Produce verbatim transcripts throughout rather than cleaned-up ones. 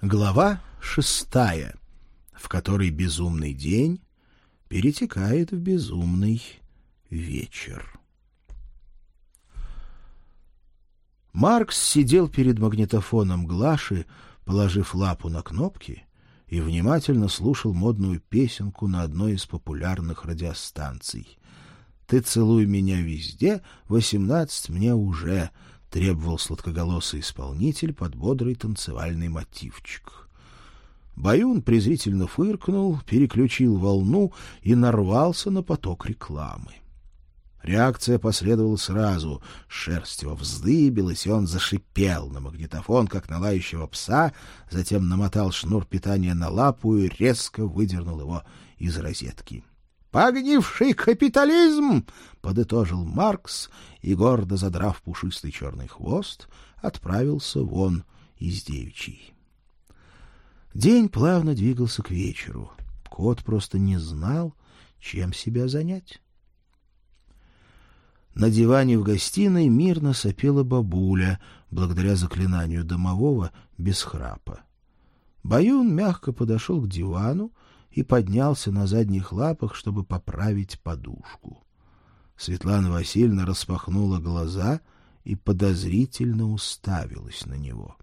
Глава шестая, в которой безумный день перетекает в безумный вечер. Маркс сидел перед магнитофоном Глаши, положив лапу на кнопки, и внимательно слушал модную песенку на одной из популярных радиостанций. «Ты целуй меня везде, восемнадцать мне уже», — требовал сладкоголосый исполнитель под бодрый танцевальный мотивчик. Баюн презрительно фыркнул, переключил волну и нарвался на поток рекламы. Реакция последовала сразу. Шерсть его вздыбилась, и он зашипел на магнитофон, как на лающего пса, затем намотал шнур питания на лапу и резко выдернул его из розетки. «Погнивший капитализм!» — подытожил Маркс и, гордо задрав пушистый черный хвост, отправился вон из девичьей. День плавно двигался к вечеру. Кот просто не знал, чем себя занять. На диване в гостиной мирно сопела бабуля, благодаря заклинанию домового, без храпа. Баюн мягко подошел к дивану и поднялся на задних лапах, чтобы поправить подушку. Светлана Васильевна распахнула глаза и подозрительно уставилась на него.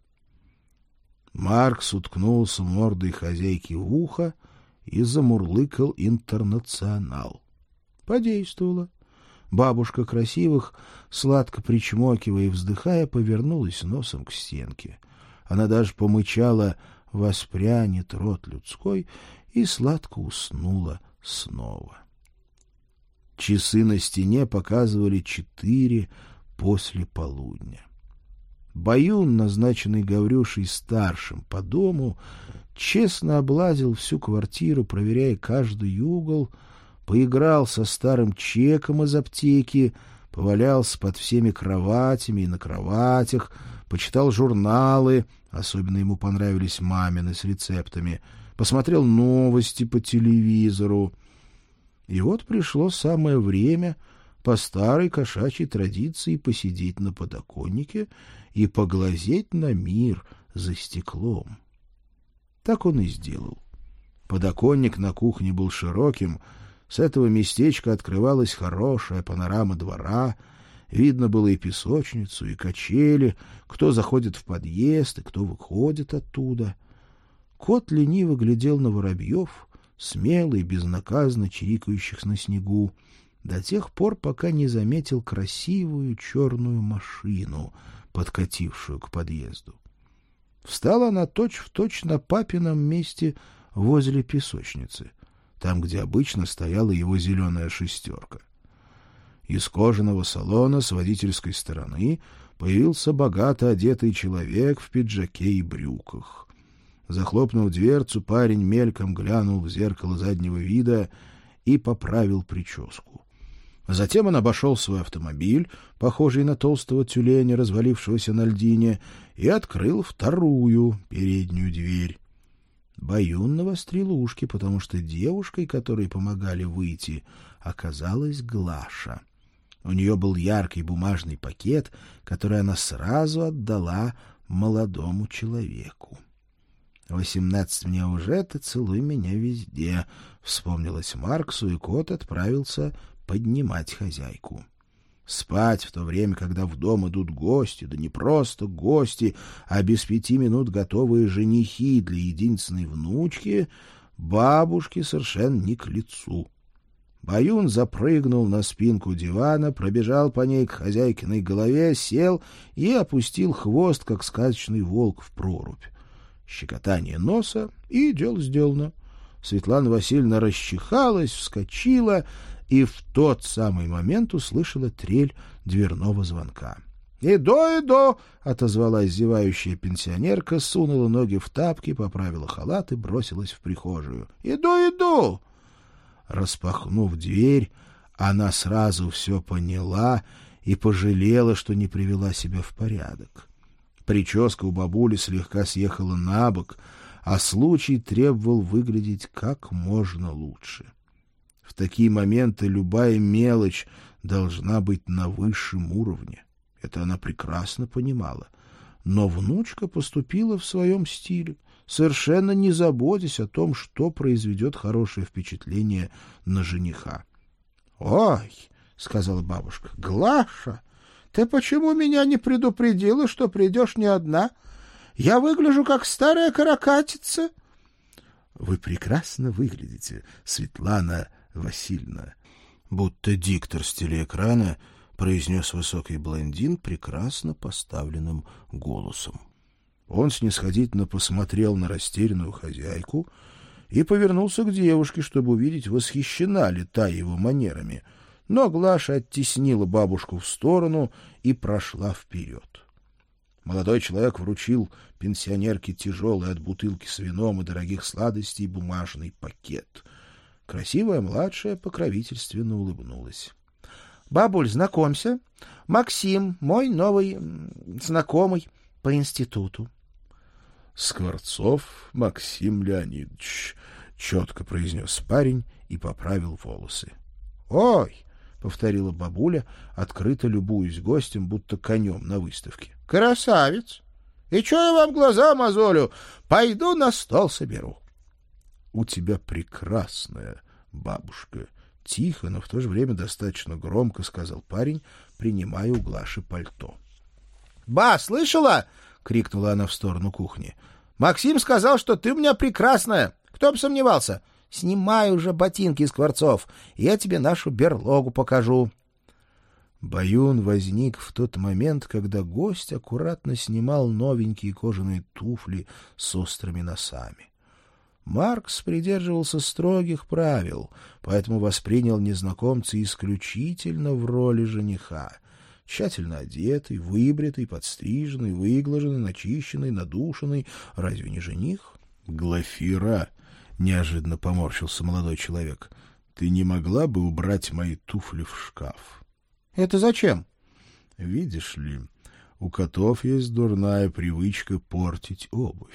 Маркс уткнулся мордой хозяйки в ухо и замурлыкал «Интернационал». Подействовало. Бабушка Красивых, сладко причмокивая и вздыхая, повернулась носом к стенке. Она даже помычала «Воспрянет род людской» и сладко уснула снова. Часы на стене показывали четыре после полудня. Баюн, назначенный Гаврюшей старшим по дому, честно облазил всю квартиру, проверяя каждый угол, поиграл со старым чеком из аптеки, повалялся под всеми кроватями и на кроватях, почитал журналы, особенно ему понравились мамины с рецептами, посмотрел новости по телевизору. И вот пришло самое время по старой кошачьей традиции посидеть на подоконнике и поглазеть на мир за стеклом. Так он и сделал. Подоконник на кухне был широким, с этого местечка открывалась хорошая панорама двора, видно было и песочницу, и качели, кто заходит в подъезд и кто выходит оттуда. Кот лениво глядел на воробьев, смело и безнаказанно чирикающих на снегу, до тех пор, пока не заметил красивую черную машину, подкатившую к подъезду. Встала она точь-в-точь на папином месте возле песочницы, там, где обычно стояла его зеленая шестерка. Из кожаного салона с водительской стороны появился богато одетый человек в пиджаке и брюках. Захлопнув дверцу, парень мельком глянул в зеркало заднего вида и поправил прическу. Затем он обошел свой автомобиль, похожий на толстого тюленя, развалившегося на льдине, и открыл вторую переднюю дверь. Баюн навострил ушки, потому что девушкой, которой помогали выйти, оказалась Глаша. У нее был яркий бумажный пакет, который она сразу отдала молодому человеку. «Восемнадцать мне уже, ты целуй меня везде», — вспомнилось Марксу, и кот отправился поднимать хозяйку. Спать в то время, когда в дом идут гости, да не просто гости, а без пяти минут готовые женихи для единственной внучки, бабушке совершенно не к лицу. Баюн запрыгнул на спинку дивана, пробежал по ней к хозяйкиной голове, сел и опустил хвост, как сказочный волк в прорубь. Щекотание носа, и дело сделано. Светлана Васильевна расчихалась, вскочила и в тот самый момент услышала трель дверного звонка. «Иду, иду!» — отозвалась зевающая пенсионерка, сунула ноги в тапки, поправила халат и бросилась в прихожую. «Иду, иду!» Распахнув дверь, она сразу все поняла и пожалела, что не привела себя в порядок. Прическа у бабули слегка съехала на бок, а случай требовал выглядеть как можно лучше. В такие моменты любая мелочь должна быть на высшем уровне. Это она прекрасно понимала. Но внучка поступила в своем стиле, совершенно не заботясь о том, что произведет хорошее впечатление на жениха. — Ой, — сказала бабушка, — Глаша, ты почему меня не предупредила, что придешь не одна? Я выгляжу, как старая каракатица. — Вы прекрасно выглядите, Светлана Васильевна, — будто диктор с телеэкрана произнес высокий блондин прекрасно поставленным голосом. Он снисходительно посмотрел на растерянную хозяйку и повернулся к девушке, чтобы увидеть, восхищена ли та его манерами. Но Глаша оттеснила бабушку в сторону и прошла вперед. Молодой человек вручил пенсионерке тяжелый от бутылки с вином и дорогих сладостей бумажный пакет. Красивая младшая покровительственно улыбнулась. — Бабуль, знакомься. Максим, мой новый знакомый по институту. — Скворцов Максим Леонидович, — четко произнес парень и поправил волосы. — Ой! — повторила бабуля, открыто любуясь гостем, будто конем на выставке. — Красавец! И чё я вам глаза мозолю? Пойду на стол соберу. — У тебя прекрасная бабушка, — тихо, но в то же время достаточно громко сказал парень, принимая у Глаши пальто. — Ба, слышала? — крикнула она в сторону кухни. — Максим сказал, что ты у меня прекрасная. Кто бы сомневался? Снимай уже ботинки, Скворцов, я тебе нашу берлогу покажу. Баюн возник в тот момент, когда гость аккуратно снимал новенькие кожаные туфли с острыми носами. Маркс придерживался строгих правил, поэтому воспринял незнакомца исключительно в роли жениха. Тщательно одетый, выбритый, подстриженный, выглаженный, начищенный, надушенный. Разве не жених? — Глафира! — неожиданно поморщился молодой человек. — Ты не могла бы убрать мои туфли в шкаф? — Это зачем? — Видишь ли, у котов есть дурная привычка портить обувь.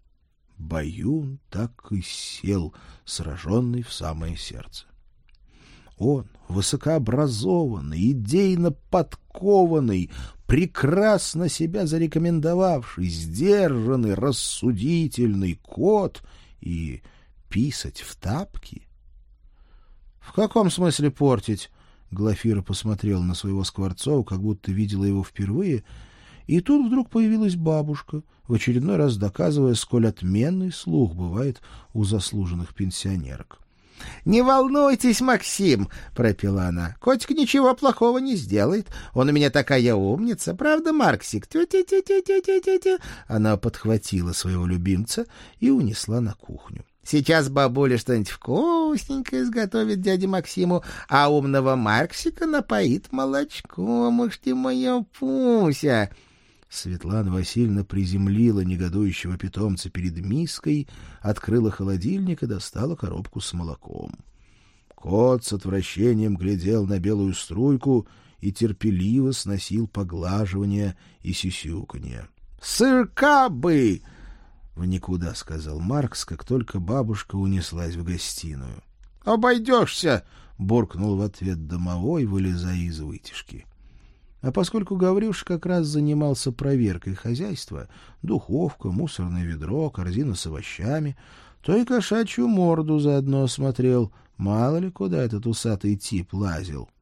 Баюн так и сел, сраженный в самое сердце. Он, высокообразованный, идейно подкованный, прекрасно себя зарекомендовавший, сдержанный, рассудительный кот и писать в тапки? — В каком смысле портить? Глафира посмотрела на своего Скворцова, как будто видела его впервые, и тут вдруг появилась бабушка, в очередной раз доказывая, сколь отменный слух бывает у заслуженных пенсионерок. — Не волнуйтесь, Максим, — пропела она, — котик ничего плохого не сделает. Он у меня такая умница, правда, Марксик? Тю-тю-тю-тю-тю-тю-тю. Она подхватила своего любимца и унесла на кухню. Сейчас бабуля что-нибудь вкусненькое изготовит дяде Максиму, а умного Марксика напоит молочком. Уж ты моя Пуся! Светлана Васильевна приземлила негодующего питомца перед миской, открыла холодильник и достала коробку с молоком. Кот с отвращением глядел на белую струйку и терпеливо сносил поглаживание и сюсюканье. — Сырка бы! — В никуда, — сказал Маркс, как только бабушка унеслась в гостиную. — Обойдешься! — буркнул в ответ домовой, вылезая из вытяжки. А поскольку Гаврюша как раз занимался проверкой хозяйства — духовка, мусорное ведро, корзина с овощами — то и кошачью морду заодно осмотрел. Мало ли куда этот усатый тип лазил.